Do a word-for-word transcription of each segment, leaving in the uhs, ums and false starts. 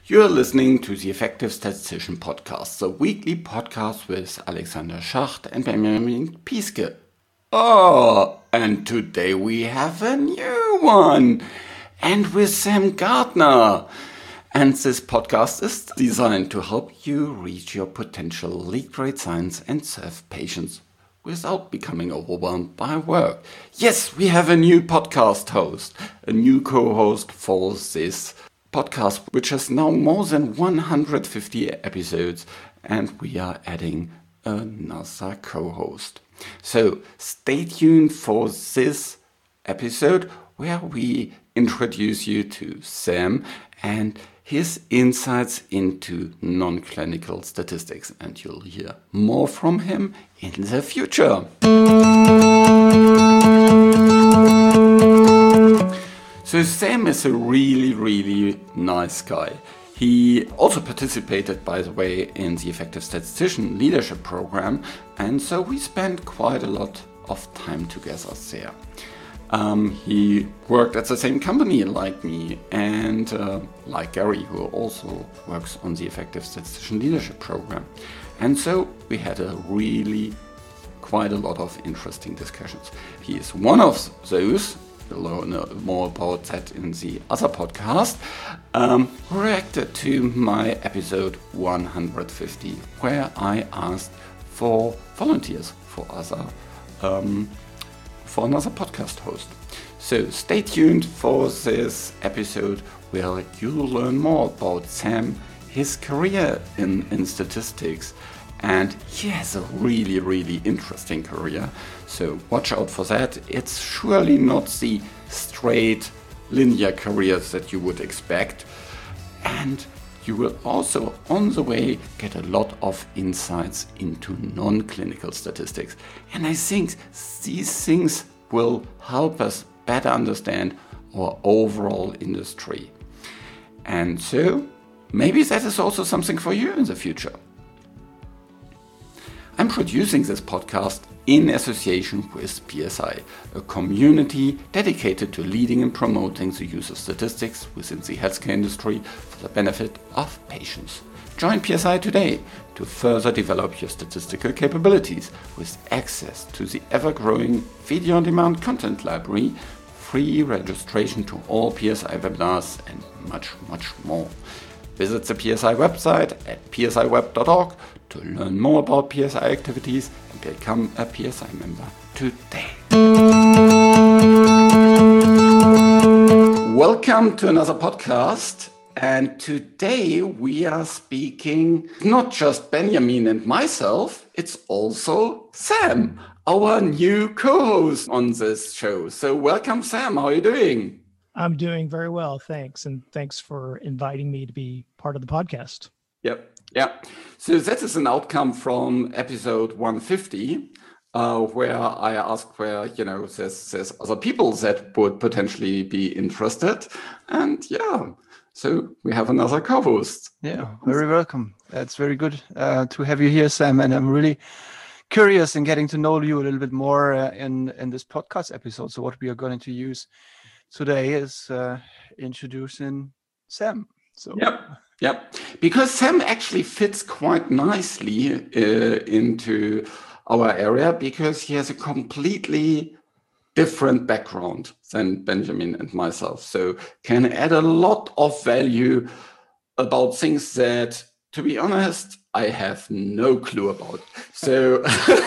You're listening to the Effective Statistician Podcast, the weekly podcast with Alexander Schacht and Benjamin Piske. Oh, and today we have a new one, and with Sam Gardner. And this podcast is designed to help you reach your potential, lead great science, and serve patients without becoming overwhelmed by work. Yes, we have a new podcast host, a new co-host for this podcast, which has now more than one hundred fifty episodes, and we are adding another co-host. So stay tuned for this episode where we introduce you to Sam and his insights into non-clinical statistics, and you'll hear more from him in the future. So Sam is a really, really nice guy. He also participated, by the way, in the Effective Statistician Leadership Program, and so we spent quite a lot of time together there. Um, he worked at the same company like me and uh, like Gary, who also works on the Effective Statistician Leadership Program. And so we had a really quite a lot of interesting discussions. He is one of those, you'll know more about that in the other podcast, um, who reacted to my episode one hundred fifty, where I asked for volunteers for other um, for another podcast host. So stay tuned for this episode where you'll learn more about Sam, his career in, in statistics, and he has a really, really interesting career. So watch out for that. It's surely not the straight linear careers that you would expect. And you will also, on the way, get a lot of insights into non-clinical statistics. And I think these things will help us better understand our overall industry. And so, maybe that is also something for you in the future. I'm producing this podcast in association with P S I, a community dedicated to leading and promoting the use of statistics within the healthcare industry for the benefit of patients. Join P S I today to further develop your statistical capabilities with access to the ever-growing video-on-demand content library, free registration to all P S I webinars, and much, much more. Visit the P S I website at p s i web dot org to learn more about P S I activities and become a P S I member today. Welcome to another podcast. And today we are speaking not just Benjamin and myself, it's also Sam, our new co-host on this show. So welcome, Sam. How are you doing? I'm doing very well, thanks. And thanks for inviting me to be part of the podcast. Yep. Yeah. So that is an outcome from episode one fifty, uh, where I asked where, you know, there's, there's other people that would potentially be interested. And yeah, so we have another co-host. Yeah, very welcome. That's very good uh, to have you here, Sam. And I'm really curious in getting to know you a little bit more uh, in, in this podcast episode. So what we are going to use today is uh, introducing Sam. So Yep. Yep. Because Sam actually fits quite nicely uh, into our area because he has a completely different background than Benjamin and myself. So can add a lot of value about things that, to be honest, I have no clue about. So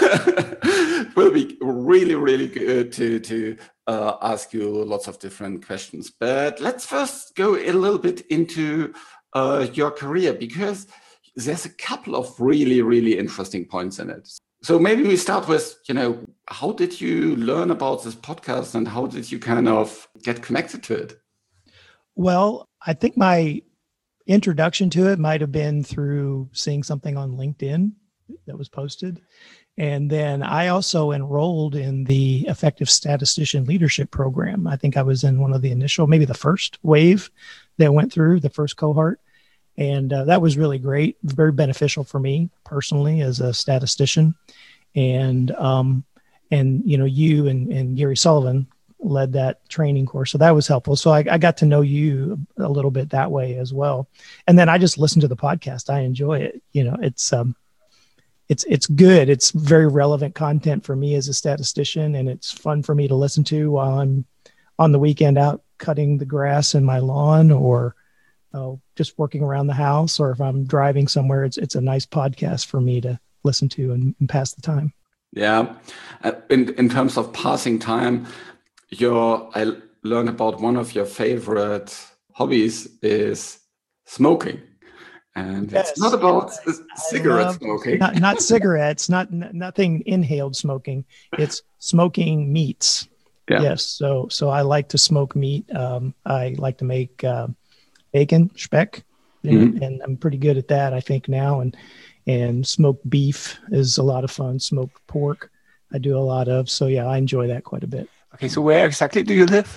it will be really, really good to, to uh, ask you lots of different questions. But let's first go a little bit into uh, your career, because there's a couple of really, really interesting points in it. So maybe we start with, you know, how did you learn about this podcast and how did you kind of get connected to it? Well, I think my introduction to it might have been through seeing something on LinkedIn that was posted. And then I also enrolled in the Effective Statistician Leadership Program. I think I was in one of the initial, maybe the first wave that went through, the first cohort. And uh, that was really great, very beneficial for me personally as a statistician. And, um, and you know, you and, and Gary Sullivan led that training course. So that was helpful. So I, I got to know you a little bit that way as well. And then I just listen to the podcast. I enjoy it. You know, it's, um, it's, it's good. It's very relevant content for me as a statistician, and it's fun for me to listen to while I'm on the weekend out cutting the grass in my lawn, or uh, just working around the house, or if I'm driving somewhere. It's, it's a nice podcast for me to listen to and, and pass the time. Yeah. Uh, in, in terms of passing time, your, I learned about one of your favorite hobbies is smoking. And yes, it's not about yes. cigarette love, smoking. Not, not cigarettes, not n- nothing inhaled smoking. It's smoking meats. Yeah. Yes. So so I like to smoke meat. Um, I like to make uh, bacon, speck, mm-hmm. and I'm pretty good at that, I think, now. And And smoked beef is a lot of fun. Smoked pork, I do a lot of. So yeah, I enjoy that quite a bit. Okay, so where exactly do you live?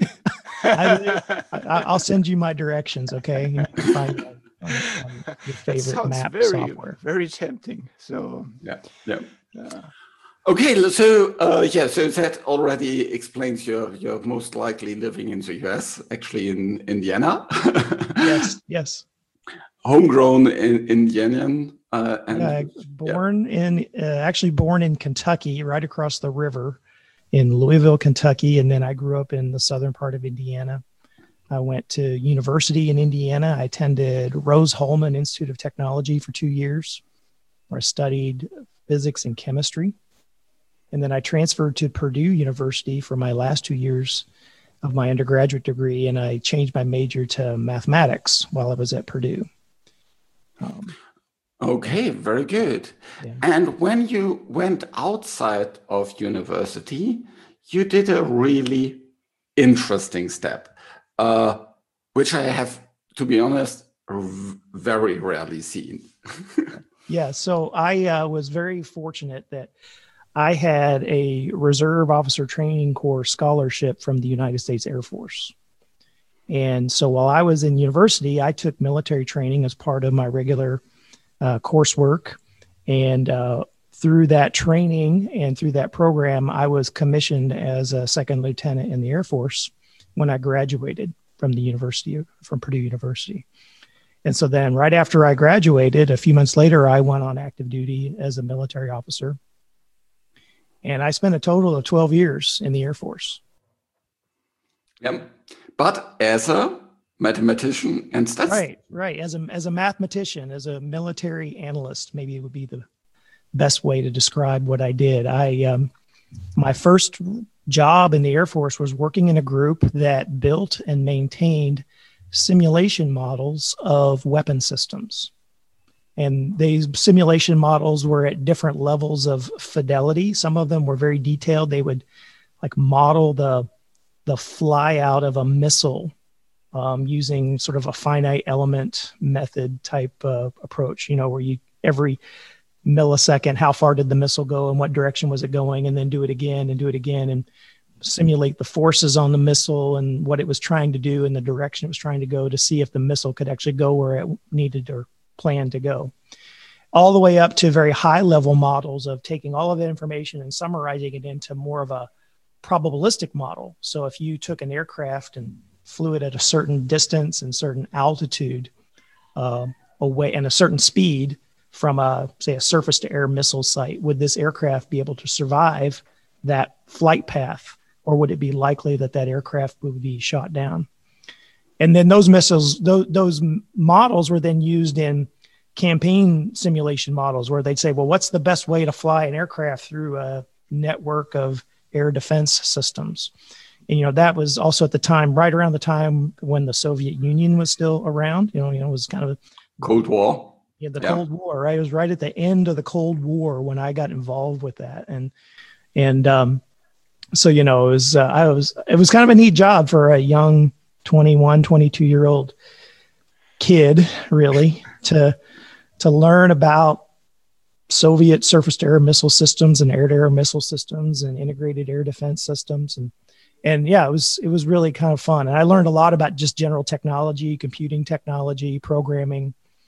I live I, I'll send you my directions. Okay, you can find me on, on your favorite map very, software. Very tempting. So yeah, yeah. Uh, okay, so uh, yeah, so that already explains your your most likely living in the U S, actually in Indiana. Yes, yes. Homegrown in Indianian. Uh, and, uh, born yeah. in, uh, actually born in Kentucky, right across the river in Louisville, Kentucky. And then I grew up in the southern part of Indiana. I went to university in Indiana. I attended Rose-Hulman Institute of Technology for two years, where I studied physics and chemistry. And then I transferred to Purdue University for my last two years of my undergraduate degree. And I changed my major to mathematics while I was at Purdue. Um, okay, very good. Yeah. And when you went outside of university, you did a really interesting step, uh, which I have, to be honest, very rarely seen. Yeah, so I uh, was very fortunate that I had a Reserve Officer Training Corps scholarship from the United States Air Force. And so while I was in university, I took military training as part of my regular uh, coursework. And uh, through that training and through that program, I was commissioned as a second lieutenant in the Air Force when I graduated from the university, from Purdue University. And so then right after I graduated, a few months later, I went on active duty as a military officer. And I spent a total of twelve years in the Air Force. Yep. But as a mathematician and stats. Right, right. As a as a mathematician, as a military analyst, maybe it would be the best way to describe what I did. I um, my first job in the Air Force was working in a group that built and maintained simulation models of weapon systems. And these simulation models were at different levels of fidelity. Some of them were very detailed. They would like model the the fly out of a missile um, using sort of a finite element method type uh, approach, you know, where you every millisecond, how far did the missile go and what direction was it going, and then do it again and do it again and simulate the forces on the missile and what it was trying to do and the direction it was trying to go to see if the missile could actually go where it needed or planned to go. All the way up to very high level models of taking all of that information and summarizing it into more of a probabilistic model. So if you took an aircraft and flew it at a certain distance and certain altitude uh, away and a certain speed from a, say, a surface to air missile site, would this aircraft be able to survive that flight path, or would it be likely that that aircraft would be shot down? And then those missiles, those, those models were then used in campaign simulation models where they'd say, well, what's the best way to fly an aircraft through a network of air defense systems? And, you know, that was also at the time, right around the time when the Soviet Union was still around, you know, you know, it was kind of a Cold War. Yeah, the yeah. Cold War, right? It was right at the end of the Cold War when I got involved with that. And, and, um, so, you know, it was, uh, I was, it was kind of a neat job for a young twenty-one, twenty-two year old kid, really, to, to learn about Soviet surface to air missile systems and air to air missile systems and integrated air defense systems. And, and yeah, it was, it was really kind of fun. And I learned a lot about just general technology, computing technology, programming,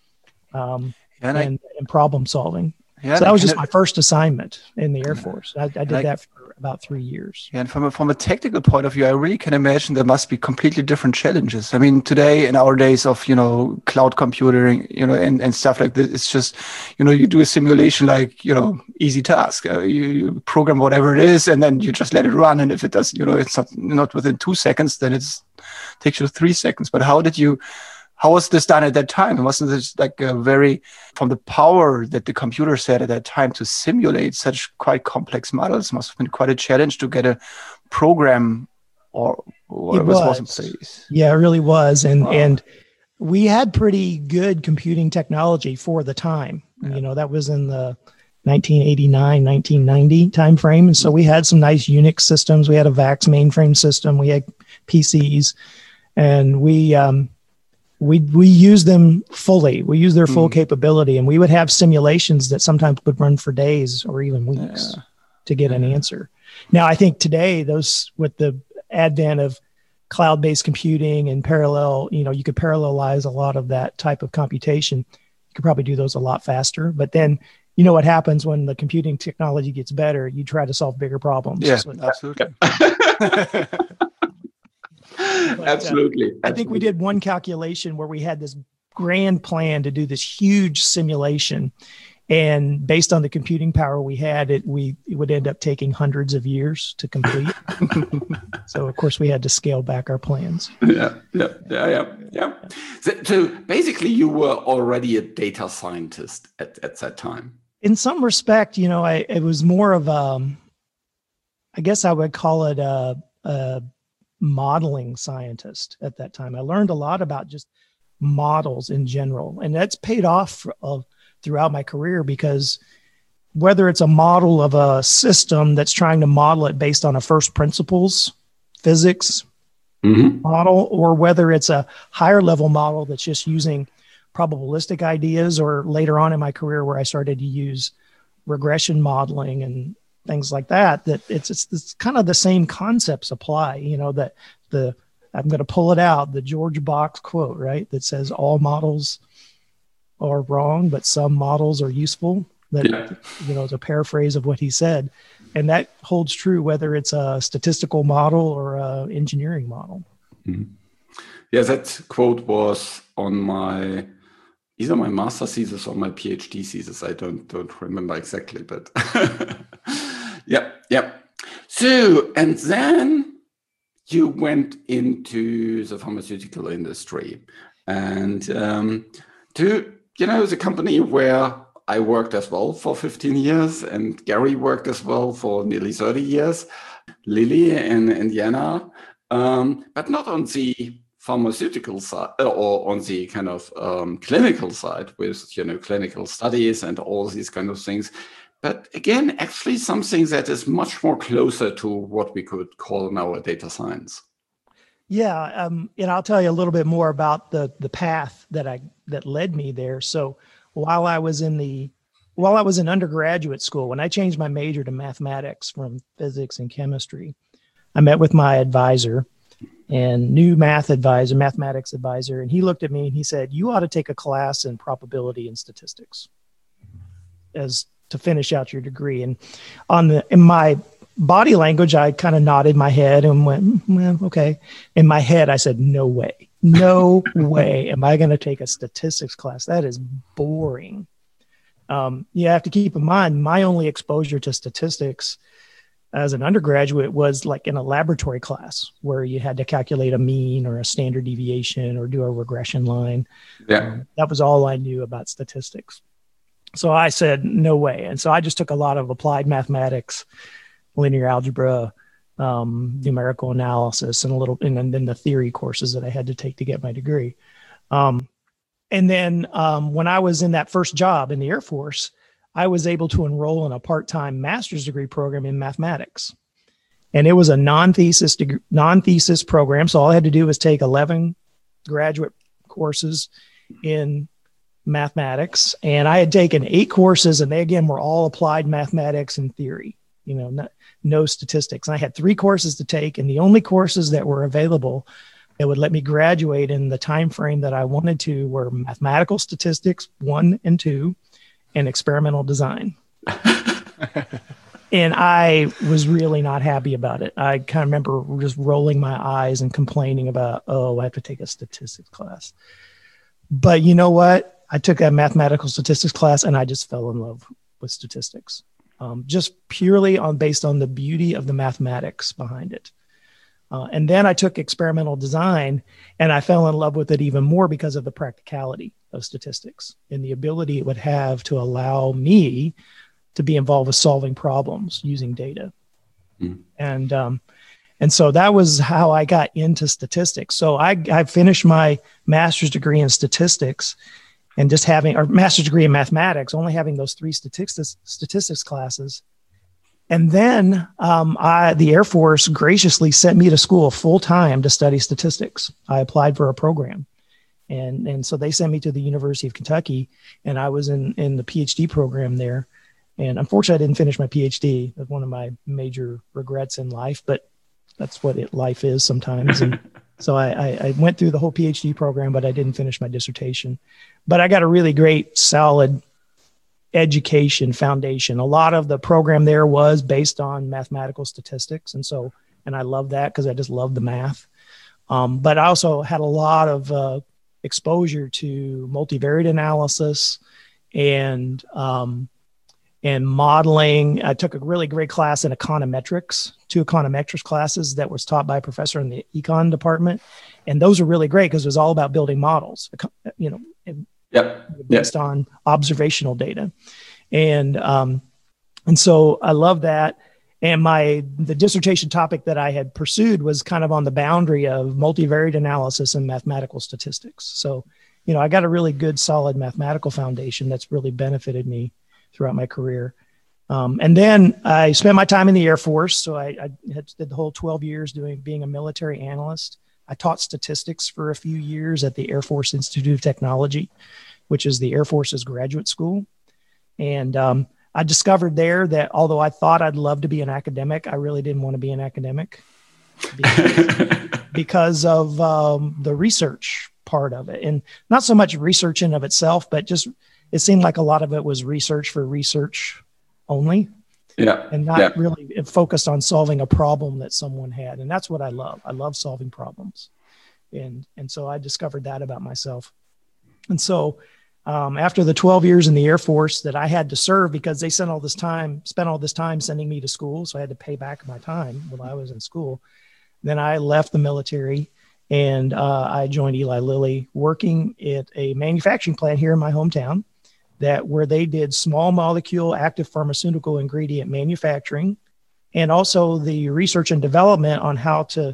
um, and, and, I, and problem solving. Yeah, so that was just my first assignment in the Air Force. I, I did I, that for about three years. Yeah, and from a, from a technical point of view, I really can imagine there must be completely different challenges. I mean, today in our days of, you know, cloud computing, you know, and, and stuff like this, it's just, you know, you do a simulation like, you know, easy task. Uh, you, you program whatever it is, and then you just let it run. And if it does, you know, it's not, not within two seconds, then it's takes you three seconds. But how did you, how was this done at that time? Wasn't this like a very, from the power that the computer had at that time to simulate such quite complex models, must have been quite a challenge to get a program or whatever was. was in place. Yeah, it really was. And, wow. and we had pretty good computing technology for the time. Yeah. You know, that was in the nineteen eighty-nine, nineteen ninety timeframe. And so we had some nice Unix systems. We had a VAX mainframe system. We had P Cs, and we, um, we we use them fully. We use their full mm. capability, and we would have simulations that sometimes would run for days or even weeks yeah. to get yeah. an answer. Now, I think today, those with the advent of cloud-based computing and parallel, you know, you could parallelize a lot of that type of computation. You could probably do those a lot faster. But then, you know what happens when the computing technology gets better? You try to solve bigger problems. Yeah, so, absolutely. But, absolutely. Uh, I think we did one calculation where we had this grand plan to do this huge simulation, and based on the computing power we had, it we it would end up taking hundreds of years to complete. So of course we had to scale back our plans. Yeah, yeah, yeah, yeah, yeah. So, so basically, you were already a data scientist at, at that time. In some respect, you know, I it was more of um, I guess I would call it a. a modeling scientist at that time. I learned a lot about just models in general, and that's paid off uh, throughout my career, because whether it's a model of a system that's trying to model it based on a first principles physics mm-hmm. model, or whether it's a higher level model that's just using probabilistic ideas, or later on in my career where I started to use regression modeling and things like that, that it's, it's it's kind of the same concepts apply, you know, that the, I'm going to pull it out, the George Box quote, right? That says all models are wrong, but some models are useful. That, yeah. you know, is a paraphrase of what he said. And that holds true whether it's a statistical model or a engineering model. Mm-hmm. Yeah, that quote was on my, either my master's thesis or my PhD thesis. I don't don't remember exactly, but yeah, yeah. So, and then you went into the pharmaceutical industry, and um, to, you know, the company where I worked as well for fifteen years, and Gary worked as well for nearly thirty years, Lilly in Indiana, um, but not on the pharmaceutical side or on the kind of um, clinical side with, you know, clinical studies and all these kind of things. But again, actually something that is much more closer to what we could call now a data science. Yeah, um, and I'll tell you a little bit more about the the path that I that led me there. So while I was in the while I was in undergraduate school, when I changed my major to mathematics from physics and chemistry, I met with my advisor and new math advisor, mathematics advisor, and he looked at me and he said, "You ought to take a class in probability and statistics as to finish out your degree." And on the in my body language, I kind of nodded my head and went, "Well, okay." In my head, I said, "No way, no way am I going to take a statistics class. That is boring." Um, you have to keep in mind, my only exposure to statistics as an undergraduate was like in a laboratory class where you had to calculate a mean or a standard deviation or do a regression line. Yeah. Um, that was all I knew about statistics. So I said, no way. And so I just took a lot of applied mathematics, linear algebra, um, numerical analysis, and a little, and then the theory courses that I had to take to get my degree. Um, and then um, when I was in that first job in the Air Force, I was able to enroll in a part-time master's degree program in mathematics. And it was a non-thesis degree, non-thesis program. So all I had to do was take eleven graduate courses in mathematics. And I had taken eight courses, and they, again, were all applied mathematics and theory, you know, not, no statistics. And I had three courses to take, and the only courses that were available that would let me graduate in the time frame that I wanted to were mathematical statistics one and two, and experimental design. and I was really not happy about it. I kind of remember just rolling my eyes and complaining about, oh, I have to take a statistics class. But you know what? I took a mathematical statistics class and I just fell in love with statistics, um, just purely on based on the beauty of the mathematics behind it. Uh, and then I took experimental design and I fell in love with it even more because of the practicality of statistics and the ability it would have to allow me to be involved with solving problems using data. Mm. And, um, and so that was how I got into statistics. So I, I finished my master's degree in statistics and just having, or master's degree in mathematics, only having those three statistics, statistics classes. And then um, I, the Air Force graciously sent me to school full time to study statistics. I applied for a program. And, and so they sent me to the University of Kentucky, and I was in, in the PhD program there. And unfortunately, I didn't finish my PhD. That's one of my major regrets in life, but that's what it, life is sometimes. And so I, I, I went through the whole PhD program, but I didn't finish my dissertation. But I got a really great, solid education foundation. A lot of the program there was based on mathematical statistics. And so, and I love that because I just love the math. Um, but I also had a lot of uh, exposure to multivariate analysis and, um, and modeling. I took a really great class in econometrics, two econometrics classes that was taught by a professor in the econ department. And those are really great because it was all about building models, you know, Yep. based yep. on observational data. And, um, and so I love that. And my, the dissertation topic that I had pursued was kind of on the boundary of multivariate analysis and mathematical statistics. So, you know, I got a really good, solid mathematical foundation that's really benefited me throughout my career. Um, and then I spent my time in the Air Force. So I, I had, did the whole twelve years doing, being a military analyst. I taught statistics for a few years at the Air Force Institute of Technology, which is the Air Force's graduate school. And um, I discovered there that although I thought I'd love to be an academic, I really didn't want to be an academic because, because of um, the research part of it. And not so much research in of itself, but just it seemed like a lot of it was research for research only. Yeah. And not yeah. really focused on solving a problem that someone had. And that's what I love. I love solving problems. And, and so I discovered that about myself. And so um, after the twelve years in the Air Force that I had to serve, because they spent all this time, spent all this time sending me to school. So I had to pay back my time while I was in school. Then I left the military and uh, I joined Eli Lilly, working at a manufacturing plant here in my hometown. That where they did small molecule active pharmaceutical ingredient manufacturing, and also the research and development on how to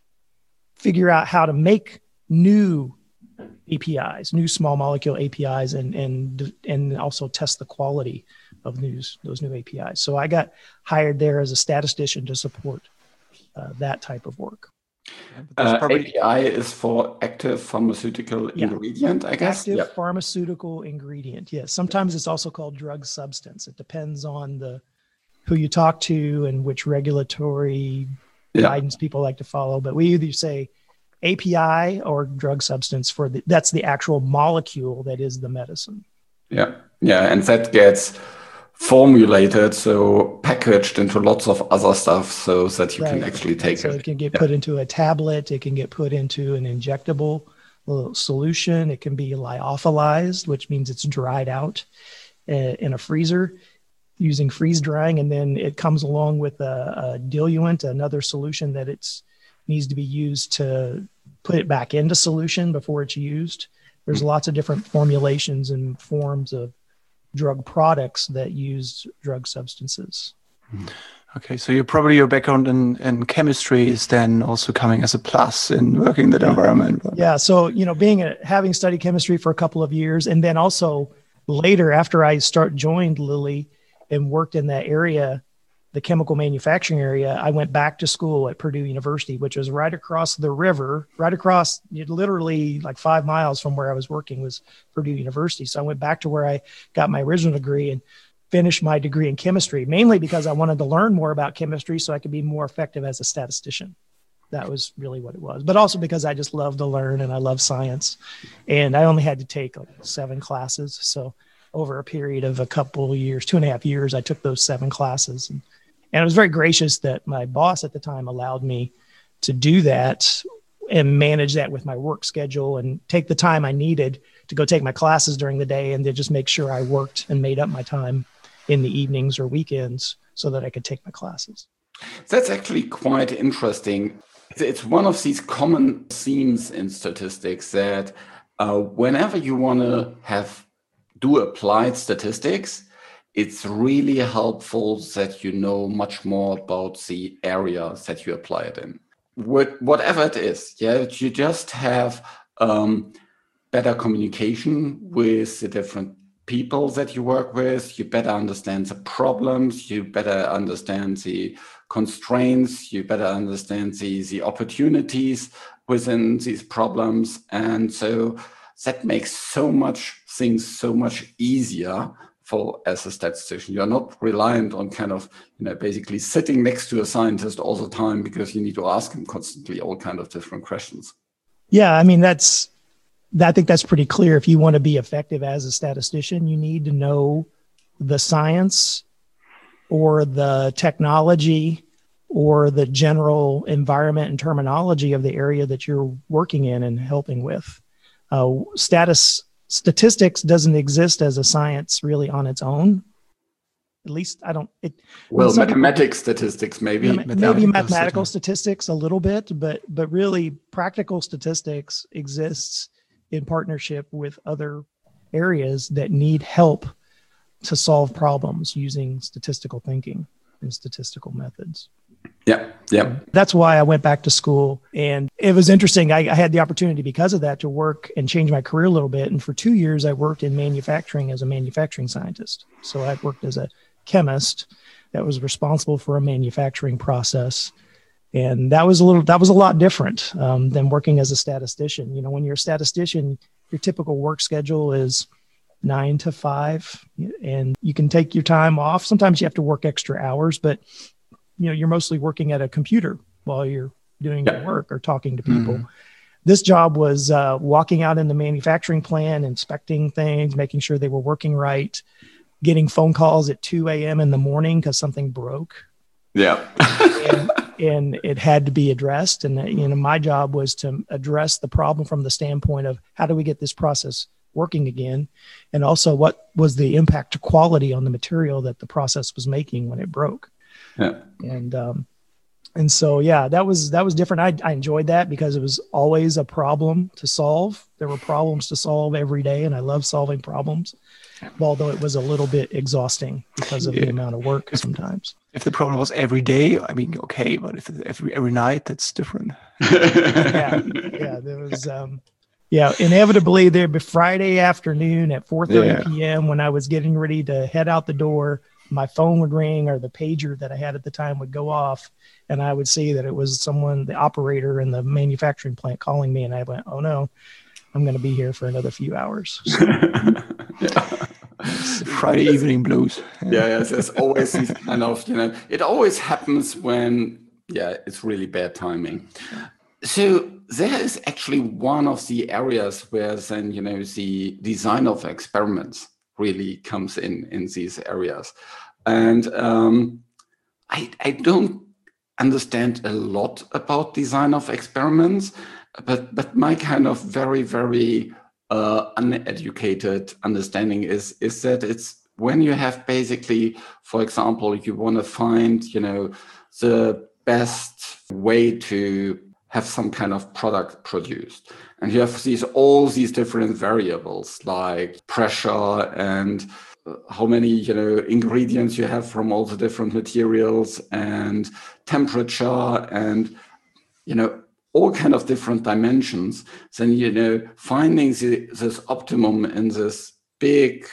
figure out how to make new A P Is, new small molecule A P Is, and and and also test the quality of those those new A P Is. So I got hired there as a statistician to support uh, that type of work. Uh, probably... A P I is for active pharmaceutical yeah. ingredient, I guess. Active yep. pharmaceutical ingredient. Yes. Sometimes it's also called drug substance. It depends on the who you talk to and which regulatory yeah. guidance people like to follow. But we either say A P I or drug substance for the, that's the actual molecule that is the medicine. Yeah. Yeah. And that gets formulated, so packaged into lots of other stuff so that you right. can actually take so it. So it can get yeah. put into a tablet. It can get put into an injectable solution. It can be lyophilized, which means it's dried out uh, in a freezer using freeze drying. And then it comes along with a, a diluent, another solution that it's needs to be used to put it back into solution before it's used. There's mm-hmm. lots of different formulations and forms of drug products that use drug substances. Okay, so you probably your background in, in chemistry is then also coming as a plus in working in that yeah. environment. Yeah, so you know, being a, having studied chemistry for a couple of years, and then also later after I start joined Lilly and worked in that area, the chemical manufacturing area, I went back to school at Purdue University, which was right across the river, right across, literally like five miles from where I was working was Purdue University. So I went back to where I got my original degree and finished my degree in chemistry, mainly because I wanted to learn more about chemistry so I could be more effective as a statistician. That was really what it was. But also because I just love to learn and I love science. And I only had to take like seven classes. So over a period of a couple of years, two and a half years, I took those seven classes and And I was very gracious that my boss at the time allowed me to do that and manage that with my work schedule and take the time I needed to go take my classes during the day and to just make sure I worked and made up my time in the evenings or weekends so that I could take my classes. That's actually quite interesting. It's one of these common themes in statistics that uh, whenever you want to have do applied statistics, it's really helpful that you know much more about the areas that you apply it in. What, whatever it is, yeah, you just have um, better communication with the different people that you work with. You better understand the problems. You better understand the constraints. You better understand the, the opportunities within these problems. And so that makes so much things so much easier for as a statistician. You're not reliant on kind of, you know, basically sitting next to a scientist all the time because you need to ask him constantly all kind of different questions. Yeah, I mean, that's, I think that's pretty clear. If you want to be effective as a statistician, you need to know the science or the technology or the general environment and terminology of the area that you're working in and helping with. Uh, status Statistics doesn't exist as a science really on its own. At least I don't. It, well, mathematical statistics, maybe. Maybe mathematical, mathematical statistics a little bit, but but really practical statistics exists in partnership with other areas that need help to solve problems using statistical thinking and statistical methods. Yeah, yeah. That's why I went back to school. And it was interesting. I, I had the opportunity because of that to work and change my career a little bit. And for two years, I worked in manufacturing as a manufacturing scientist. So I worked as a chemist that was responsible for a manufacturing process. And that was a little, that was a lot different um, than working as a statistician. You know, when you're a statistician, your typical work schedule is nine to five, and you can take your time off. Sometimes you have to work extra hours, but you know, you're mostly working at a computer while you're doing your work or talking to people. Mm-hmm. This job was uh, walking out in the manufacturing plant, inspecting things, making sure they were working right, getting phone calls at two a.m. in the morning because something broke. Yeah. and, and it had to be addressed. And, you know, my job was to address the problem from the standpoint of how do we get this process working again? And also what was the impact to quality on the material that the process was making when it broke? Yeah. And, um, and so, yeah, that was, that was different. I, I enjoyed that because it was always a problem to solve. There were problems to solve every day, and I love solving problems, although it was a little bit exhausting because of yeah. the amount of work sometimes. If the problem was every day, I mean, okay, but if every, every night, that's different. yeah. Yeah. There was, um, yeah, inevitably there'd be Friday afternoon at four thirty yeah. p.m. when I was getting ready to head out the door, my phone would ring or the pager that I had at the time would go off, and I would see that it was someone, the operator in the manufacturing plant, calling me, and I went, oh no, I'm going to be here for another few hours. So, yeah. Friday evening blues. Yeah, yes, there's always these kind of, you know, it always happens when, yeah, it's really bad timing. So there is actually one of the areas where then, you know, the design of experiments really comes in in these areas. And um, I, I don't understand a lot about design of experiments, but, but my kind of very, very uh, uneducated understanding is, is that it's when you have basically, for example, you want to find, you know, the best way to have some kind of product produced. And you have these all these different variables like pressure and how many, you know, ingredients you have from all the different materials and temperature and, you know, all kind of different dimensions. Then, you know, finding the, this optimum in this big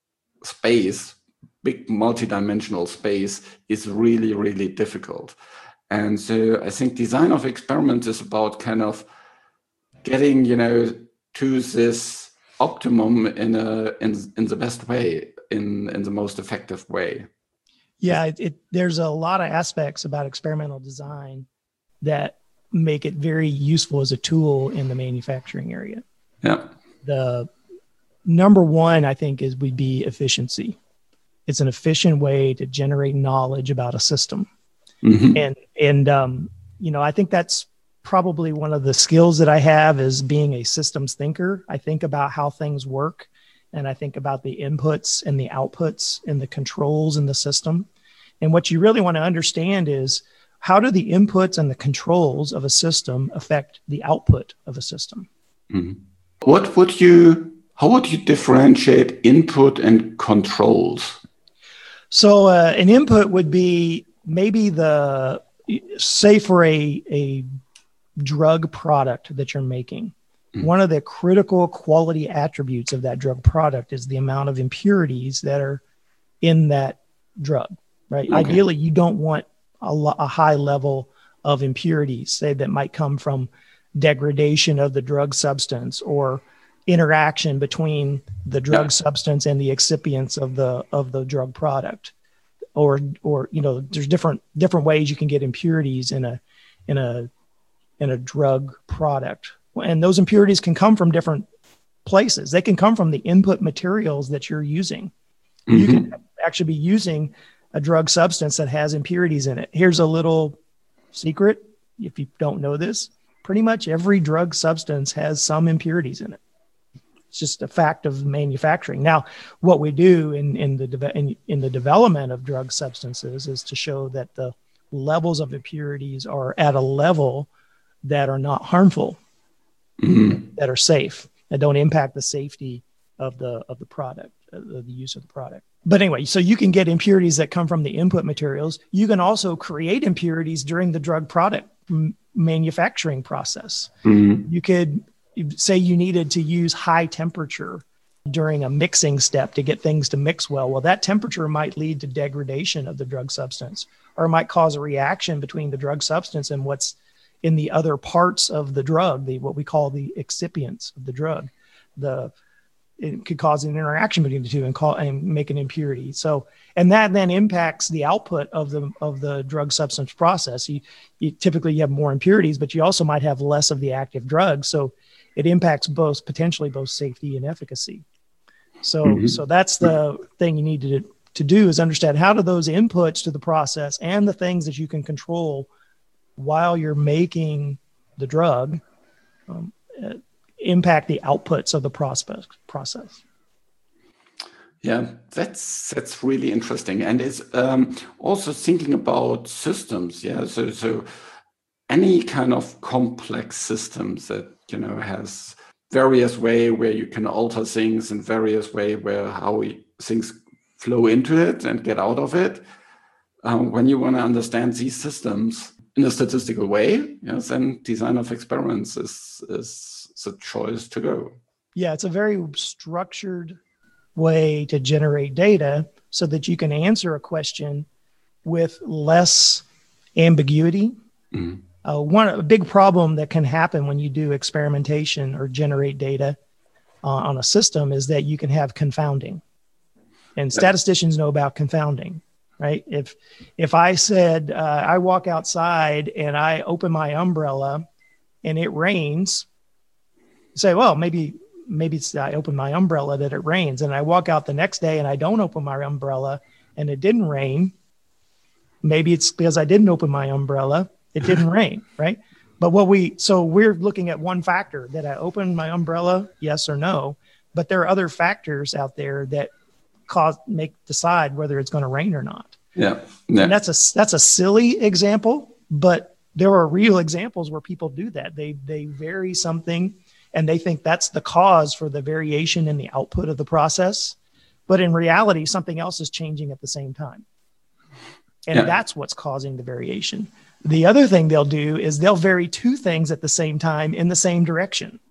space, big multidimensional space is really, really difficult. And so I think design of experiments is about kind of getting, you know, to this optimum in a in in the best way, in in the most effective way. Yeah, it, it there's a lot of aspects about experimental design that make it very useful as a tool in the manufacturing area. Yeah. The number one, I think, is would be efficiency. It's an efficient way to generate knowledge about a system. Mm-hmm. And, and um, you know, I think that's probably one of the skills that I have is being a systems thinker. I think about how things work, and I think about the inputs and the outputs and the controls in the system. And what you really want to understand is, how do the inputs and the controls of a system affect the output of a system? Mm-hmm. What would you, how would you differentiate input and controls? So uh, an input would be maybe the, say for a, a drug product that you're making, mm-hmm. one of the critical quality attributes of that drug product is the amount of impurities that are in that drug, right? Okay. Ideally, you don't want a, lo- a high level of impurities, say that might come from degradation of the drug substance or interaction between the drug yeah. substance and the excipients of the of the drug product, or or you know, there's different different ways you can get impurities in a in a in a drug product, and those impurities can come from different places. They can come from the input materials that you're using. Mm-hmm. You can actually be using a drug substance that has impurities in it. Here's a little secret, if you don't know this: pretty much every drug substance has some impurities in it. It's just a fact of manufacturing. Now, what we do in, in, the, de- in, in the development of drug substances is to show that the levels of impurities are at a level that are not harmful, mm-hmm. that are safe, that don't impact the safety of the, of the product, of the use of the product. But anyway, so you can get impurities that come from the input materials. You can also create impurities during the drug product m- manufacturing process. Mm-hmm. You could say you needed to use high temperature during a mixing step to get things to mix well. Well, that temperature might lead to degradation of the drug substance, or it might cause a reaction between the drug substance and what's in the other parts of the drug, the what we call the excipients of the drug. The it could cause an interaction between the two and call and make an impurity. So, and that then impacts the output of the of the drug substance process. You, you typically you have more impurities, but you also might have less of the active drug. So it impacts both potentially both safety and efficacy. So, mm-hmm. so that's the thing you need to to do is understand how do those inputs to the process and the things that you can control while you're making the drug um, uh, impact the outputs of the process. Process. Yeah, that's that's really interesting, and it's um, also thinking about systems. Yeah, so so any kind of complex systems that you know has various way where you can alter things and various way where how we, things flow into it and get out of it. Um, when you want to understand these systems in a statistical way, yes, then design of experiments is is the choice to go. Yeah, it's a very structured way to generate data so that you can answer a question with less ambiguity. Mm-hmm. Uh, one a big problem that can happen when you do experimentation or generate data uh, on a system is that you can have confounding, and statisticians know about confounding, right? If if I said uh, I walk outside and I open my umbrella and it rains, you say, well, maybe maybe it's I open my umbrella that it rains, and I walk out the next day and I don't open my umbrella and it didn't rain. Maybe it's because I didn't open my umbrella. It didn't rain, right? But what we, so we're looking at one factor, that I opened my umbrella, yes or no, but there are other factors out there that cause, make, decide whether it's going to rain or not. Yeah. yeah. And that's a, that's a silly example, but there are real examples where people do that. They, they vary something and they think that's the cause for the variation in the output of the process. But in reality, something else is changing at the same time. And yeah. that's what's causing the variation. The other thing they'll do is they'll vary two things at the same time in the same direction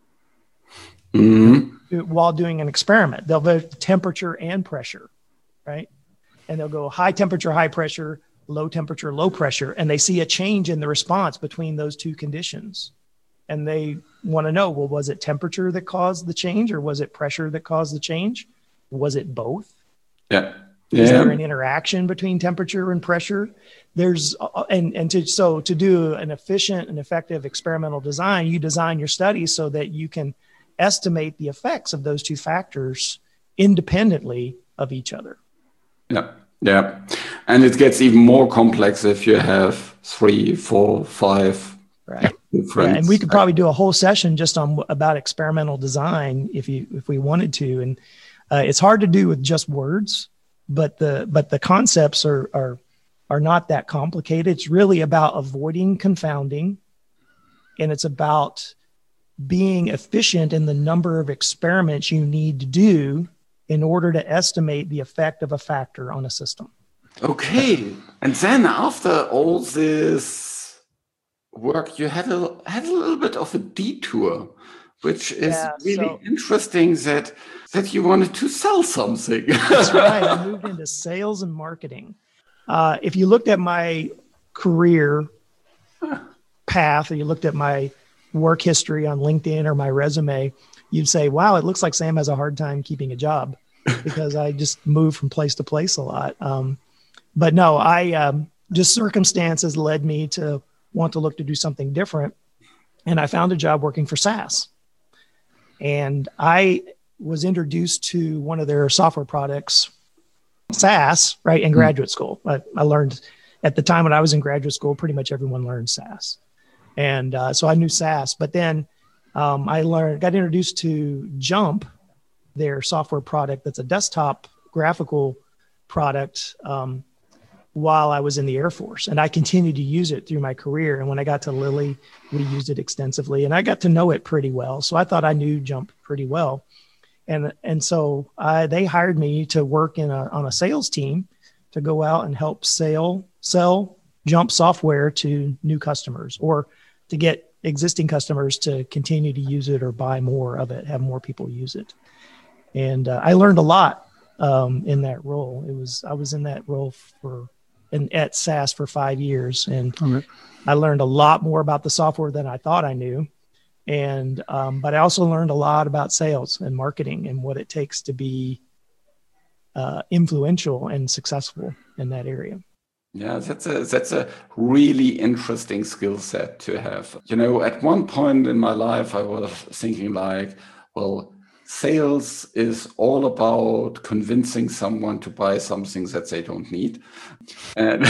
mm-hmm. while doing an experiment. They'll vary temperature and pressure, right? And they'll go high temperature, high pressure, low temperature, low pressure, and they see a change in the response between those two conditions. And they want to know, well, was it temperature that caused the change, or was it pressure that caused the change? Was it both? Yeah. Is yeah. there an interaction between temperature and pressure? There's, and, and to, so to do an efficient and effective experimental design, you design your study so that you can estimate the effects of those two factors independently of each other. Yeah, yeah. And it gets even more complex if you have three, four, five Right. different. Yeah, and we could probably do a whole session just on about experimental design if you if we wanted to. And uh, it's hard to do with just words, but the but the concepts are are are not that complicated. It's really about avoiding confounding, and it's about being efficient in the number of experiments you need to do in order to estimate the effect of a factor on a system. Okay. And then after all this work, you had a had a little bit of a detour, which is Yeah, really so- interesting that that you wanted to sell something. That's right. I moved into sales and marketing. Uh, if you looked at my career path, or you looked at my work history on LinkedIn or my resume, you'd say, wow, it looks like Sam has a hard time keeping a job because I just move from place to place a lot. Um, but no, I um, just circumstances led me to want to look to do something different. And I found a job working for SaaS. And I was introduced to one of their software products, SaaS, right, in graduate school. I, I learned at the time when I was in graduate school, pretty much everyone learned SaaS. And uh, so I knew SaaS, but then um, I learned, got introduced to Jump, their software product that's a desktop graphical product um, while I was in the Air Force. And I continued to use it through my career. And when I got to Lilly, we used it extensively and I got to know it pretty well. So I thought I knew Jump pretty well. And, and so I, they hired me to work in a, on a sales team to go out and help sell, sell Jump software to new customers or to get existing customers to continue to use it or buy more of it, have more people use it. And uh, I learned a lot um, in that role. It was, I was in that role for, in, at SaaS for five years. And okay. I learned a lot more about the software than I thought I knew. And, um, but I also learned a lot about sales and marketing and what it takes to be uh, influential and successful in that area. Yeah, that's a that's a really interesting skill set to have. You know, at one point in my life, I was thinking like, well, sales is all about convincing someone to buy something that they don't need. And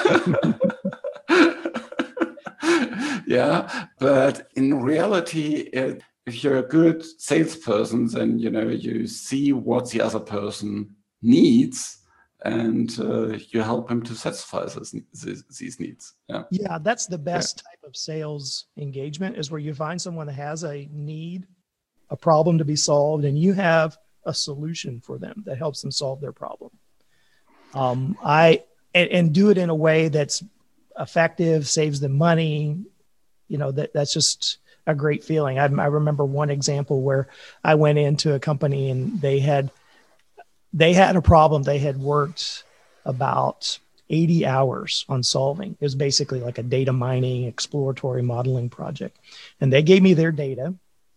yeah, but in reality, it, if you're a good salesperson, then, you know, you see what the other person needs and uh, you help him to satisfy this, this, these needs. Yeah, yeah, that's the best yeah. type of sales engagement is where you find someone that has a need, a problem to be solved, and you have a solution for them that helps them solve their problem. Um, I and, and do it in a way that's effective, saves them money. You know, that that's just a great feeling. I, I remember one example where I went into a company and they had they had a problem they had worked about eighty hours on solving. It was basically like a data mining, exploratory modeling project. And they gave me their data.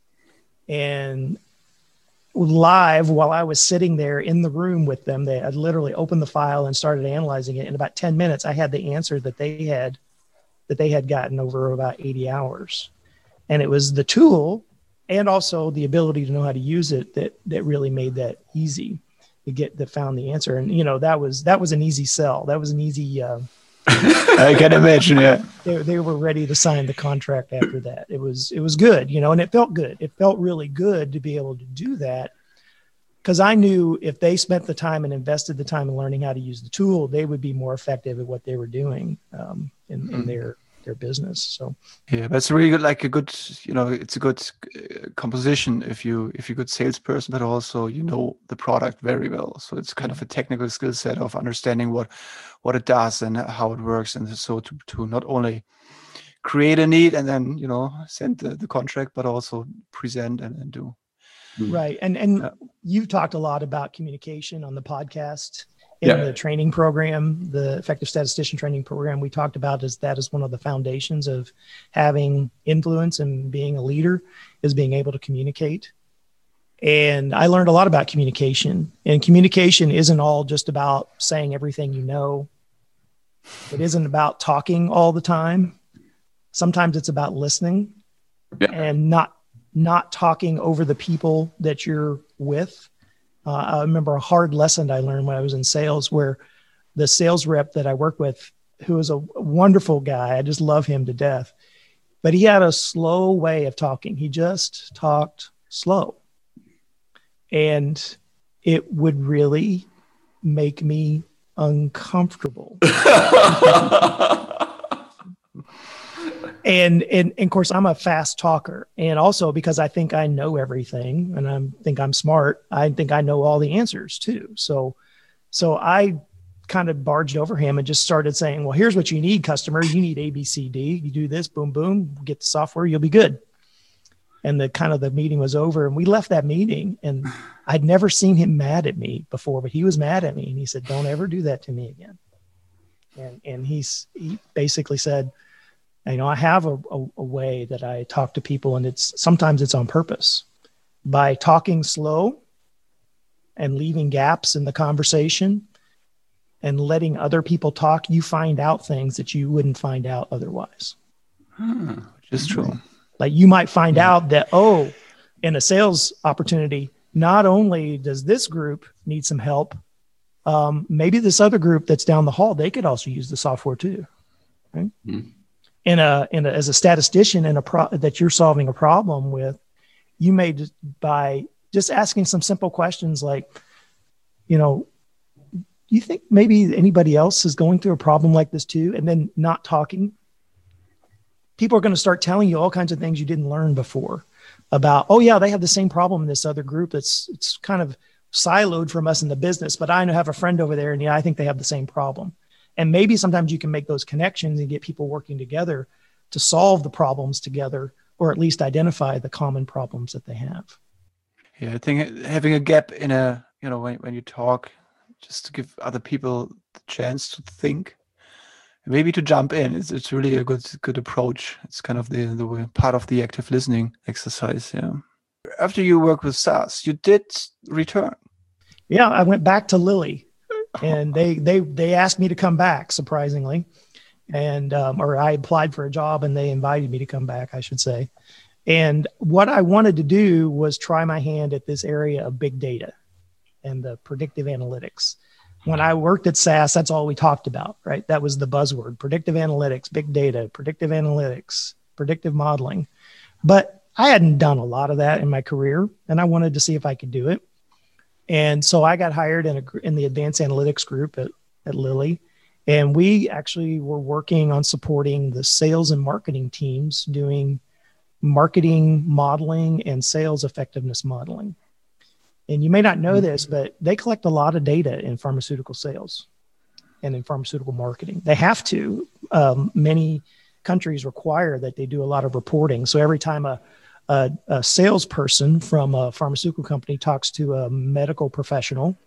And live, while I was sitting there in the room with them, they had literally opened the file and started analyzing it. In about ten minutes, I had the answer that they had that they had gotten over about eighty hours. And it was the tool and also the ability to know how to use it that that really made that easy to get that found the answer. And, you know, that was that was an easy sell. That was an easy uh, I can imagine, yeah. They, they were ready to sign the contract after that. It was it was good, you know, and it felt good. It felt really good to be able to do that because I knew if they spent the time and invested the time in learning how to use the tool, they would be more effective at what they were doing um, in, in mm. their their business. So yeah, that's really good. Like a good, you know, it's a good uh, composition if you if you're a good salesperson, but also you know the product very well. So it's kind of a technical skill set of understanding what what it does and how it works, and so to to not only create a need and then you know send the, the contract, but also present and, and do. Right, and and yeah. You've talked a lot about communication on the podcast. In yeah. the training program, the Effective Statistician Training Program, we talked about is that is one of the foundations of having influence and being a leader is being able to communicate. And I learned a lot about communication. And communication isn't all just about saying everything you know. It isn't about talking all the time. Sometimes it's about listening yeah. and not not talking over the people that you're with. Uh, I remember a hard lesson I learned when I was in sales, where the sales rep that I worked with, who was a wonderful guy, I just love him to death, but he had a slow way of talking. He just talked slow. And it would really make me uncomfortable. and, and, and of course, I'm a fast talker. And also because I think I know everything and I think I'm smart, I think I know all the answers too. So, so I kind of barged over him and just started saying, well, here's what you need, customer. You need A, B, C, D. You do this, boom, boom, get the software, you'll be good. And the kind of the meeting was over and we left that meeting, and I'd never seen him mad at me before, but he was mad at me and he said, don't ever do that to me again. And, and he's, he basically said, you know, I have a, a, a way that I talk to people, and it's sometimes it's on purpose. By talking slow and leaving gaps in the conversation and letting other people talk, you find out things that you wouldn't find out otherwise. Hmm, which is true. Like you might find Yeah. out that, oh, in a sales opportunity, not only does this group need some help, um, maybe this other group that's down the hall, they could also use the software too. Right? Mm. In a, in a, as a statistician in a pro that you're solving a problem with, you may just by just asking some simple questions like, you know, you think maybe anybody else is going through a problem like this too? And then not talking. People are going to start telling you all kinds of things you didn't learn before about, oh yeah, they have the same problem in this other group. It's, it's kind of siloed from us in the business, but I know have a friend over there and yeah, I think they have the same problem. And maybe sometimes you can make those connections and get people working together to solve the problems together, or at least identify the common problems that they have. Yeah, I think having a gap in a, you know, when, when you talk, just to give other people the chance to think, maybe to jump in. It's, it's really a good good approach. It's kind of the, the part of the active listening exercise. Yeah. After you work with SaaS, you did return. Yeah, I went back to Lilly, and they they they asked me to come back, surprisingly, and um, or I applied for a job and they invited me to come back, I should say. And what I wanted to do was try my hand at this area of big data and the predictive analytics. When I worked at SaaS, that's all we talked about, right? That was the buzzword: predictive analytics, big data, predictive analytics, predictive modeling. But I hadn't done a lot of that in my career, and I wanted to see if I could do it. And so I got hired in, a, in the advanced analytics group at, at Lilly. And we actually were working on supporting the sales and marketing teams doing marketing modeling and sales effectiveness modeling. And you may not know this, but they collect a lot of data in pharmaceutical sales and in pharmaceutical marketing. They have to. Um, many countries require that they do a lot of reporting. So every time a, a, a salesperson from a pharmaceutical company talks to a medical professional,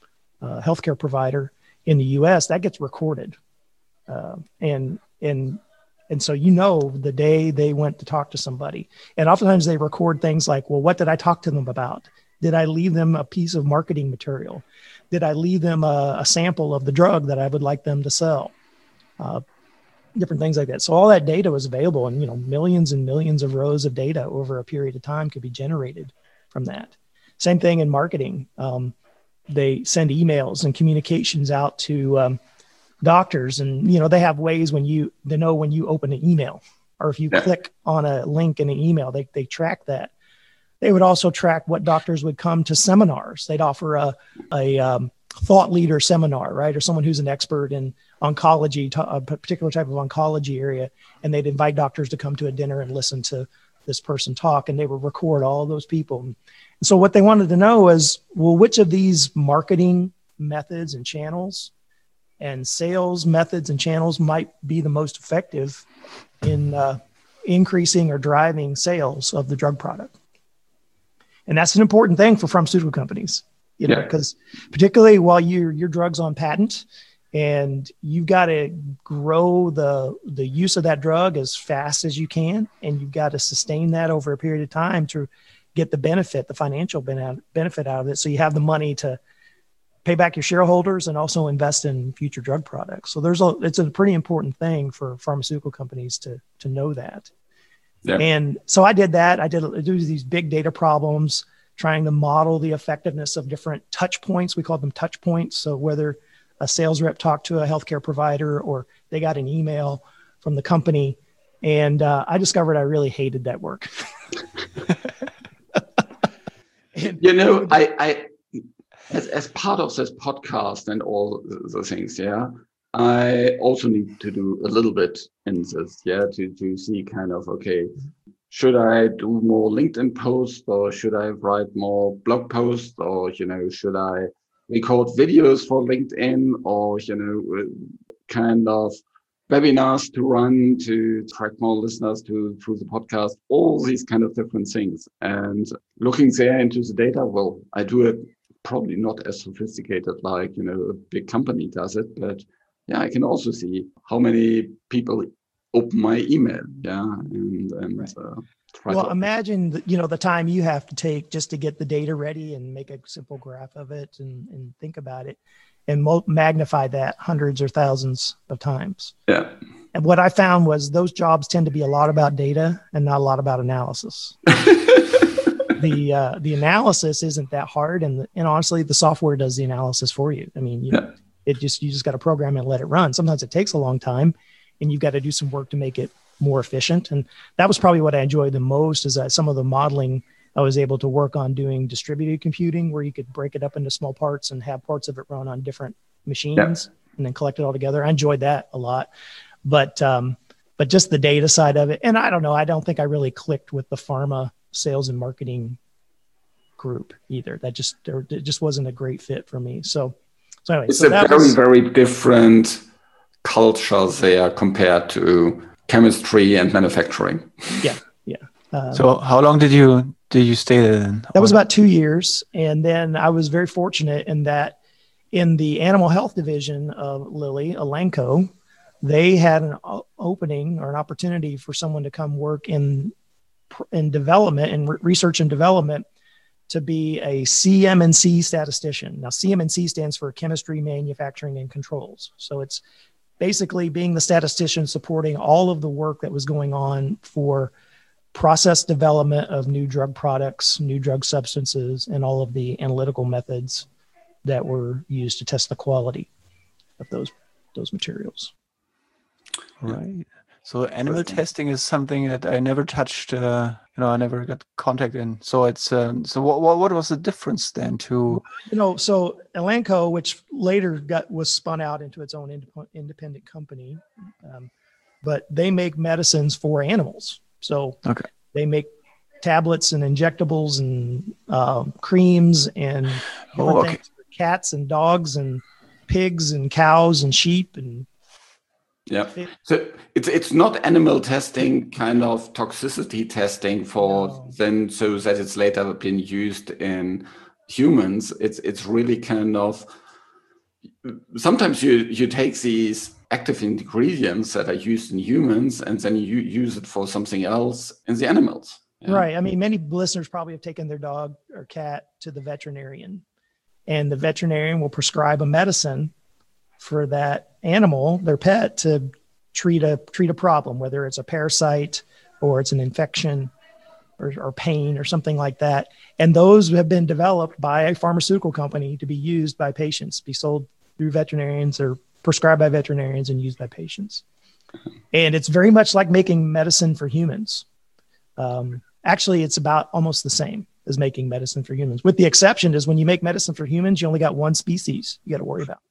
a healthcare provider in the U S, that gets recorded. Uh, and, and, and so, you know, the day they went to talk to somebody, and oftentimes they record things like, well, what did I talk to them about? Did I leave them a piece of marketing material? Did I leave them a, a sample of the drug that I would like them to sell? Uh, different things like that. So all that data was available, and, you know, millions and millions of rows of data over a period of time could be generated from that. Same thing in marketing. Um, they send emails and communications out to um, doctors, and, you know, they have ways when you, they know when you open an email, or if you yeah. click on a link in an email, they, they track that. They would also track what doctors would come to seminars. They'd offer a, a um, thought leader seminar, right? Or someone who's an expert in oncology, a particular type of oncology area. And they'd invite doctors to come to a dinner and listen to this person talk. And they would record all those people. And so what they wanted to know was, well, which of these marketing methods and channels and sales methods and channels might be the most effective in uh, increasing or driving sales of the drug product? And that's an important thing for pharmaceutical companies, you know, because yeah. particularly while your your drug's on patent, and you've got to grow the the use of that drug as fast as you can, and you've got to sustain that over a period of time to get the benefit, the financial benefit out of it, so you have the money to pay back your shareholders and also invest in future drug products. So there's a it's a pretty important thing for pharmaceutical companies to to know that. Yeah. And so I did that. I did do these big data problems, trying to model the effectiveness of different touch points. We call them touch points. So whether a sales rep talked to a healthcare provider or they got an email from the company. And uh, I discovered I really hated that work. and, you know, I, I as, as part of this podcast and all the things, yeah, I also need to do a little bit in this, yeah, to, to see kind of, okay, should I do more LinkedIn posts or should I write more blog posts or, you know, should I record videos for LinkedIn or, you know, kind of webinars to run to attract more listeners to, to the podcast, all these kind of different things. And looking there into the data, well, I do it probably not as sophisticated like, you know, a big company does it, but yeah, I can also see how many people open my email. Yeah. And, and uh, well, to- imagine, the, you know, the time you have to take just to get the data ready and make a simple graph of it and, and think about it and mo- magnify that hundreds or thousands of times. Yeah. And what I found was those jobs tend to be a lot about data and not a lot about analysis. the uh, the analysis isn't that hard. And, and honestly, the software does the analysis for you. I mean, you yeah. know, it just, you just got to program it and let it run. Sometimes it takes a long time and you've got to do some work to make it more efficient. And that was probably what I enjoyed the most is that some of the modeling I was able to work on doing distributed computing where you could break it up into small parts and have parts of it run on different machines yeah. and then collect it all together. I enjoyed that a lot, but, um, but just the data side of it. And I don't know, I don't think I really clicked with the pharma sales and marketing group either. That just, it just wasn't a great fit for me. So, so anyway, it's so a very, was, very different culture there compared to chemistry and manufacturing. Yeah. Yeah. Um, so how long did you, did you stay there then? That was about two years. And then I was very fortunate in that in the animal health division of Lilly, Elanco, they had an opening or an opportunity for someone to come work in, in development and re- research and development to be a C M and C statistician. Now, C M and C stands for chemistry, manufacturing, and controls. So it's basically being the statistician supporting all of the work that was going on for process development of new drug products, new drug substances, and all of the analytical methods that were used to test the quality of those, those materials. Right. So animal testing is something that I never touched. Uh, you know, I never got contact in. So it's um, so what, what what was the difference then to? You know, so Elanco, which later got was spun out into its own indep- independent company, um, but they make medicines for animals. So okay. they make tablets and injectables and um, creams and different oh, okay. things for cats and dogs and pigs and cows and sheep and. Yeah, so it's it's not animal testing, kind of toxicity testing for no. then so that it's later been used in humans. It's it's really kind of sometimes you you take these active ingredients that are used in humans and then you use it for something else in the animals. Yeah? Right. I mean, many listeners probably have taken their dog or cat to the veterinarian, and the veterinarian will prescribe a medicine for that animal, their pet, to treat a treat a problem, whether it's a parasite or it's an infection or, or pain or something like that. And those have been developed by a pharmaceutical company to be used by patients, be sold through veterinarians or prescribed by veterinarians and used by patients. And it's very much like making medicine for humans. Um, actually, it's about almost the same as making medicine for humans, with the exception is when you make medicine for humans, you only got one species you got to worry about.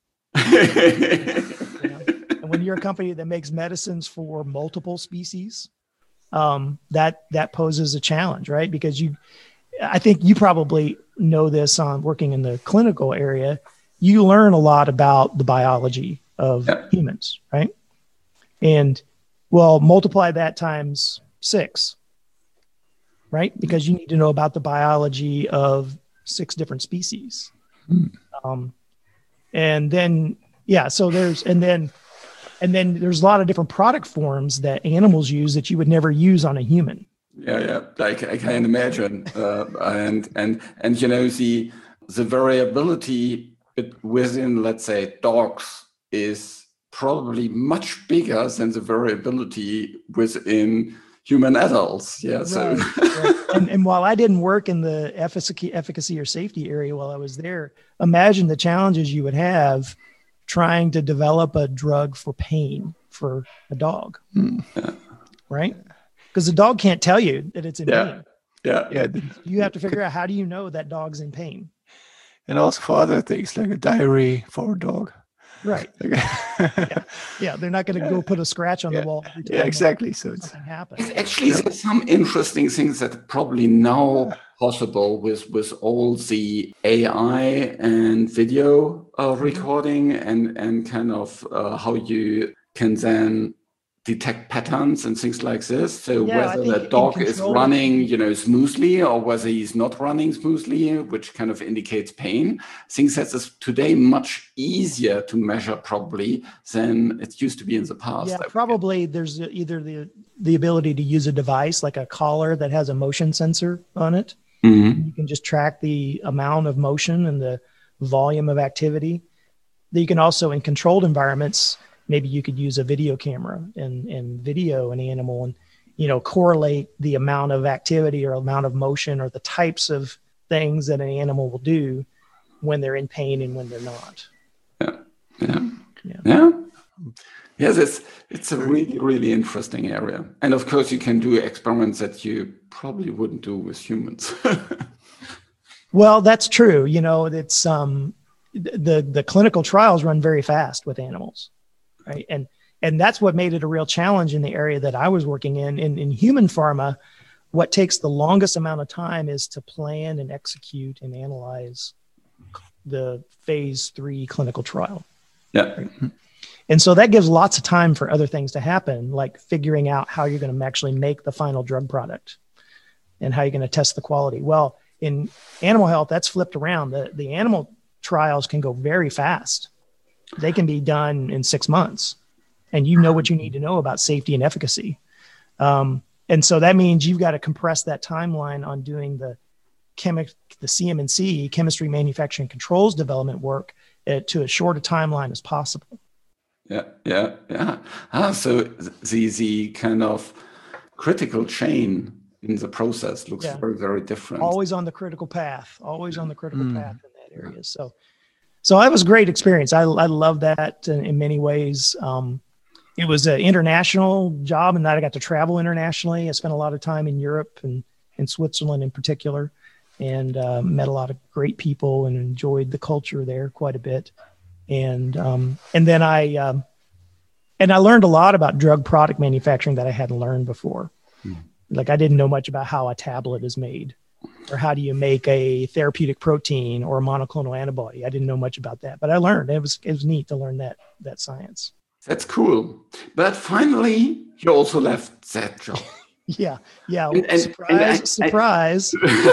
You know? And when you're a company that makes medicines for multiple species, um, that that poses a challenge, right? Because you, I think you probably know this on working in the clinical area. You learn a lot about the biology of yeah. humans, right? And well, multiply that times six, right? Because you need to know about the biology of six different species. Mm. Um, and then, yeah, so there's, and then, and then there's a lot of different product forms that animals use that you would never use on a human. Yeah, yeah, I, I can imagine. uh, and, and, and, you know, the, the variability within, let's say, dogs is probably much bigger than the variability within human adults. Yeah. So, right, right. And, and while I didn't work in the efficacy, efficacy or safety area while I was there, imagine the challenges you would have trying to develop a drug for pain for a dog, yeah. right? Because the dog can't tell you that it's in Yeah. pain. Yeah. Yeah. You have to figure out, how do you know that dog's in pain? And also for other things like a diary for a dog. Right. yeah. yeah. They're not going to go put a scratch on yeah. the wall every time yeah, exactly. So it's something happens. Actually, there's some interesting things that are probably now possible with, with all the A I and video uh, recording and, and kind of uh, how you can then detect patterns and things like this. So Yeah, I whether think the in dog is control- running, you know, smoothly, or whether he's not running smoothly, which kind of indicates pain. I think that is today much easier to measure probably than it used to be in the past. Yeah, probably there's either the the ability to use a device like a collar that has a motion sensor on it. Mm-hmm. You can just track the amount of motion and the volume of activity. You can also, in controlled environments, maybe you could use a video camera and, and video an animal and, you know, correlate the amount of activity or amount of motion or the types of things that an animal will do when they're in pain and when they're not. Yeah. Yeah. Yeah. Yeah. Yes, it's, it's a really, really interesting area. And of course, you can do experiments that you probably wouldn't do with humans. Well, that's true. You know, it's um, the, the clinical trials run very fast with animals. Right. And and that's what made it a real challenge in the area that I was working in. In, in human pharma, what takes the longest amount of time is to plan and execute and analyze the phase three clinical trial. Yeah. Right? And so that gives lots of time for other things to happen, like figuring out how you're going to actually make the final drug product and how you're going to test the quality. Well, in animal health, that's flipped around. The, the animal trials can go very fast. They can be done in six months and you know what you need to know about safety and efficacy. Um, and so that means you've got to compress that timeline on doing the chemi- the C M and C, chemistry, manufacturing, controls development work uh, to as short a timeline as possible. Yeah, yeah, yeah. Ah, so the, the kind of critical chain in the process looks Yeah. very, very different. Always on the critical path, always on the critical Mm. path in that area. So, so that was a great experience. I, I love that in, in many ways. Um, it was an international job and that I got to travel internationally. I spent a lot of time in Europe and in Switzerland in particular, and uh, met a lot of great people and enjoyed the culture there quite a bit. And, um, and then I, um, and I learned a lot about drug product manufacturing that I hadn't learned before. Mm. Like I didn't know much about how a tablet is made, or how do you make a therapeutic protein or a monoclonal antibody. I didn't know much about that, but I learned. It was it was neat to learn that that science. That's cool. But finally, you also left that job. Yeah, yeah. And- and- surprise, and I- surprise.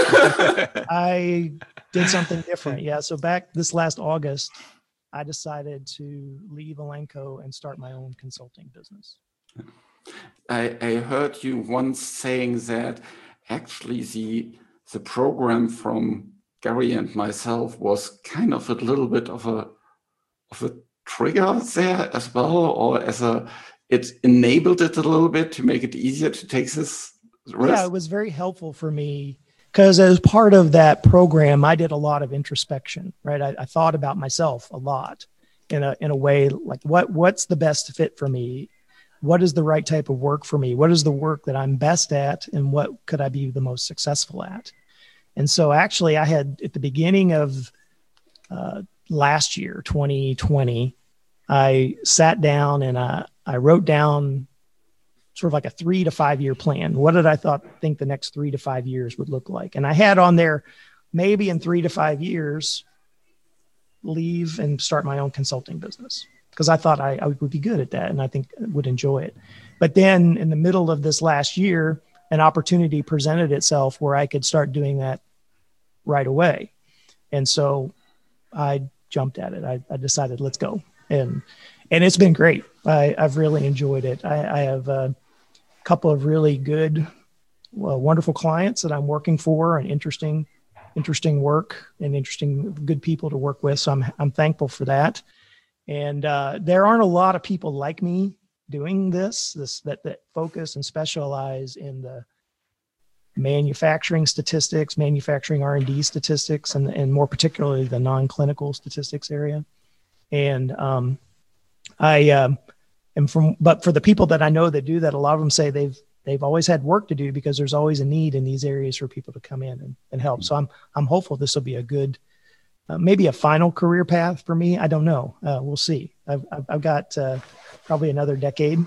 I did something different. Yeah. So back this last August, I decided to leave Elanco and start my own consulting business. I, I heard you once saying that actually the the program from Gary and myself was kind of a little bit of a of a trigger there as well, or as a it enabled it a little bit to make it easier to take this risk. Yeah, it was very helpful for me because as part of that program, I did a lot of introspection, right? I, I thought about myself a lot in a in a way like what what's the best fit for me? What is the right type of work for me? What is the work that I'm best at? And what could I be the most successful at? And so actually I had at the beginning of uh, last year, twenty twenty, I sat down and I, I wrote down sort of like a three to five year plan. What did I thought think the next three to five years would look like? And I had on there, maybe in three to five years, leave and start my own consulting business, because I thought I, I would be good at that and I think I would enjoy it. But then in the middle of this last year, an opportunity presented itself where I could start doing that right away. And so I jumped at it. I, I decided, let's go. And and it's been great. I, I've really enjoyed it. I, I have a couple of really good, well, wonderful clients that I'm working for, and interesting, interesting work and interesting, good people to work with. So I'm I'm thankful for that. And uh, there aren't a lot of people like me doing this, this that that focus and specialize in the manufacturing statistics, manufacturing R and D statistics, and and more particularly the non-clinical statistics area. And um, I um, am from, but for the people that I know that do that, a lot of them say they've they've always had work to do because there's always a need in these areas for people to come in and, and help. So I'm I'm hopeful this will be a good, uh, maybe a final career path for me. I don't know. Uh, we'll see. I've I've, I've got uh, probably another decade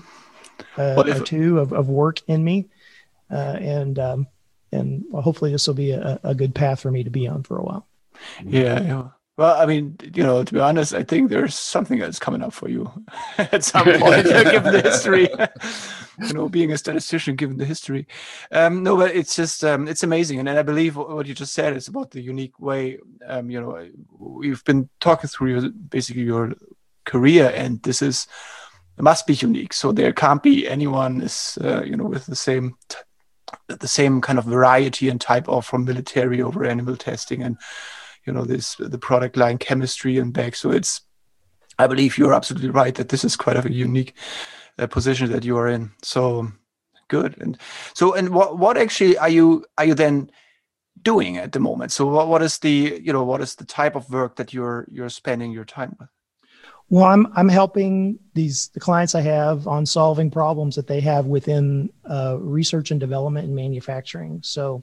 uh, or two of, of work in me, uh, and um, and hopefully this will be a, a good path for me to be on for a while. Yeah. yeah. Well, I mean, you know, to be honest, I think there's something that's coming up for you at some point, given the history. You know, being a statistician, given the history. Um, no, but it's just, um, it's amazing. And then I believe what you just said is about the unique way, um, you know, we've been talking through your, basically your career, and this is, it must be unique. So there can't be anyone is, uh, you know, with the same, t- the same kind of variety and type of, from military over animal testing and, you know, this, the product line chemistry and back. So it's, I believe you're absolutely right that this is quite a unique uh, position that you are in. So good. And so, and what, what actually are you, are you then doing at the moment? So what, what is the, you know, what is the type of work that you're, you're spending your time with? Well, I'm, I'm helping these, the clients I have on solving problems that they have within uh, research and development and manufacturing. So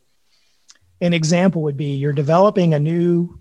an example would be you're developing a new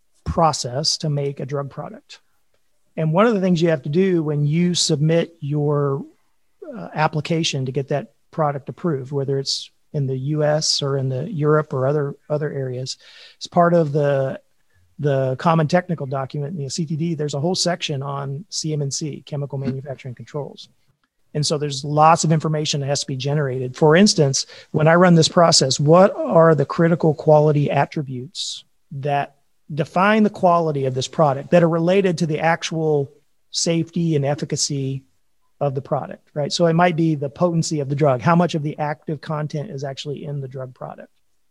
process to make a drug product. And one of the things you have to do when you submit your uh, application to get that product approved, whether it's in the U S or in the Europe or other, other areas, as part of the, the common technical document in the C T D, there's a whole section on C M C, chemical manufacturing controls. And so there's lots of information that has to be generated. For instance, when I run this process, what are the critical quality attributes that define the quality of this product that are related to the actual safety and efficacy of the product, right? So it might be the potency of the drug, how much of the active content is actually in the drug product.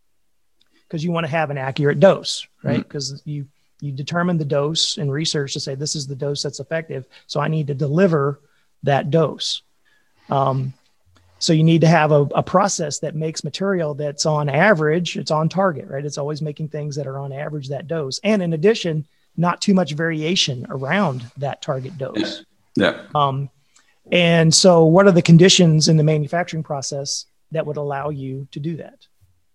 Because you want to have an accurate dose, right? Because mm-hmm. you you determine the dose in research to say this is the dose that's effective. So I need to deliver that dose. Um, so you need to have a, a process that makes material that's on average, it's on target, right? It's always making things that are on average that dose. And in addition, not too much variation around that target dose. Yeah. Um, and so what are the conditions in the manufacturing process that would allow you to do that?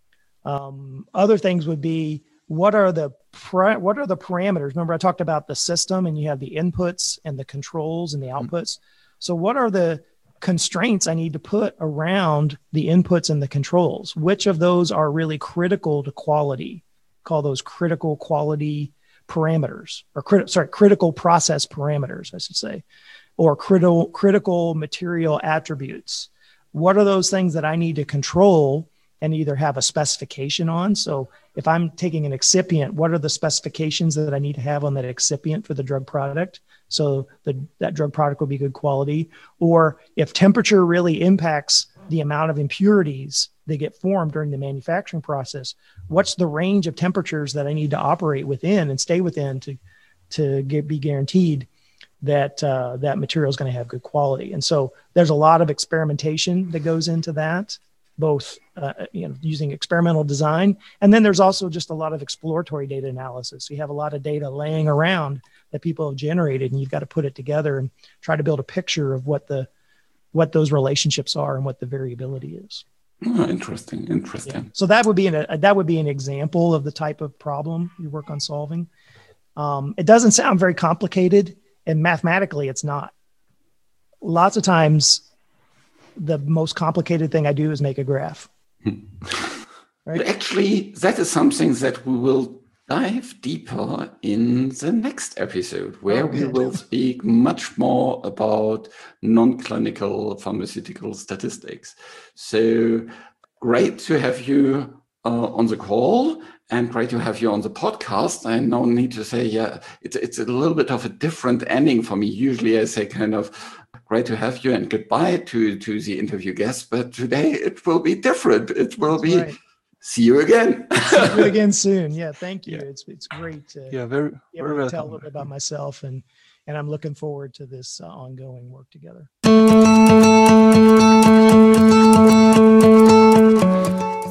Um, other things would be, what are the pra- what are the parameters? Remember I talked about the system, and you have the inputs and the controls and the outputs. So what are the constraints I need to put around the inputs and the controls? Which of those are really critical to quality? Call those critical quality parameters, or crit- sorry, critical process parameters, I should say, or critical critical material attributes. What are those things that I need to control and either have a specification on? So if I'm taking an excipient, what are the specifications that I need to have on that excipient for the drug product? So the, that drug product will be good quality. Or if temperature really impacts the amount of impurities that get formed during the manufacturing process, what's the range of temperatures that I need to operate within and stay within to, to get, be guaranteed that uh, that material is going to have good quality? And so there's a lot of experimentation that goes into that, both uh, you know, using experimental design. And then there's also just a lot of exploratory data analysis. You have a lot of data laying around that people have generated, and you've got to put it together and try to build a picture of what the what those relationships are and what the variability is. Oh, interesting, interesting. Yeah. So that would be an a, that would be an example of the type of problem you work on solving. Um, it doesn't sound very complicated, and mathematically, it's not. Lots of times, the most complicated thing I do is make a graph. Right? Actually, that is something that we will dive deeper in the next episode, where oh, we will speak much more about non-clinical pharmaceutical statistics. So great to have you uh, on the call, and great to have you on the podcast. I now need to say, yeah, it's, it's a little bit of a different ending for me. Usually I say kind of, great to have you and goodbye to, to the interview guest, but today it will be different. It will That's be, right. See you again. See you again soon. Yeah, thank you. Yeah. It's it's great to yeah, very, very to tell a little bit about myself, and and I'm looking forward to this uh, ongoing work together.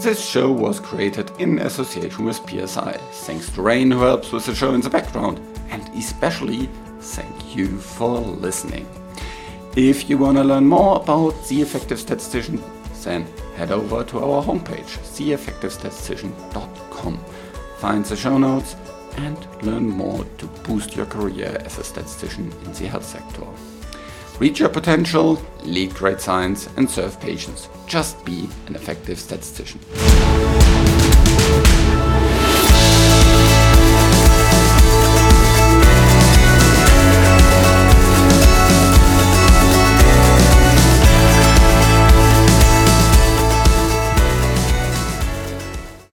This show was created in association with P S I. Thanks to Rain, who helps with the show in the background, and especially thank you for listening. If you want to learn more about The Effective Statistician, then head over to our homepage, the effective statistician dot com. Find the show notes and learn more to boost your career as a statistician in the health sector. Reach your potential, lead great science, and serve patients. Just be an effective statistician.